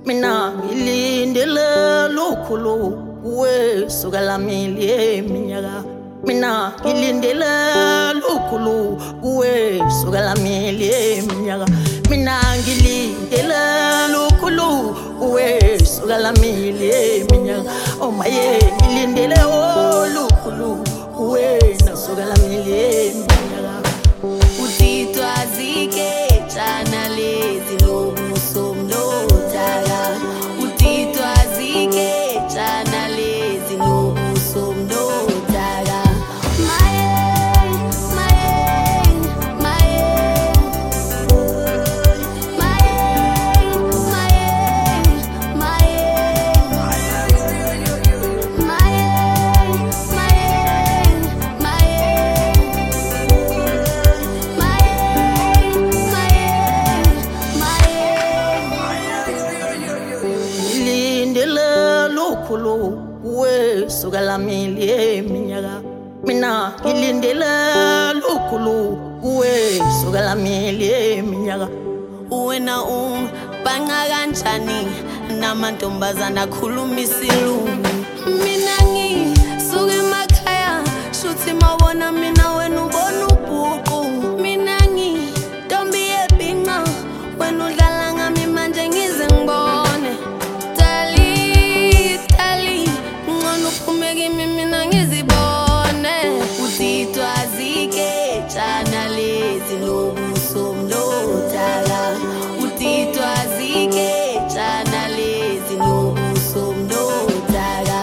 mina ngilindele lukhulu kuwe suka lamili eminyaka mina ngilindele lukhulu kuwe suka lamili eminyaka mina ngilindele lukhulu kuwe suka lamili eminyaka oh maye ngilindele lukhulu kuwe nasuka lamili eminyaka utitwa zike chana lezi lobuso mnotaka utitwa zike chana lezi lobuso mnotaka lukhulu kuwe suka lamili eminyaka mina ngilindele lukhulu kuwe suka lamili eminyaka wena banga kanjani namantombazana akhuluma isilungu mina ngisuka emakhaya shuthi mawona mina wena ubona ubhuqu mina ngitombi yebhinqa wena udlala ngami manje ngize ngibone mina ngizibone utitwa zike chana lezi lobuso mnotaka utitwa zike chana lezi lobuso mnotaka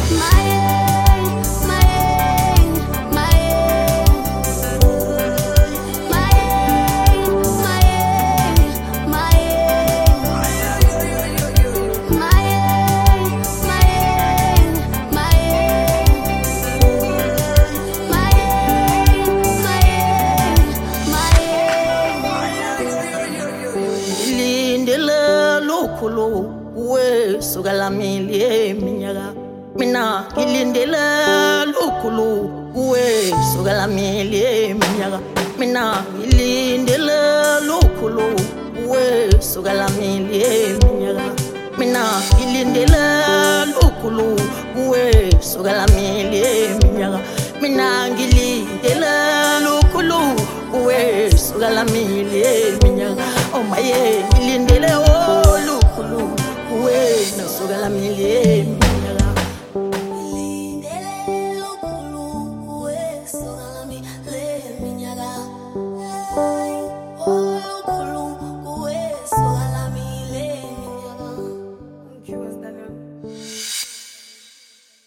lukhulu kuwe suka lamili eminyaka mina ngilindele lukhulu kuwe suka lamili eminyaka mina ngilindele lukhulu kuwe suka lamili eminyaka mina ngilindele lukhulu kuwe suka lamili eminyaka mina ngilindele lukhulu kuwe suka lamili eminyaka oh maye ngilindele lukhulu kuwe nasuka lamili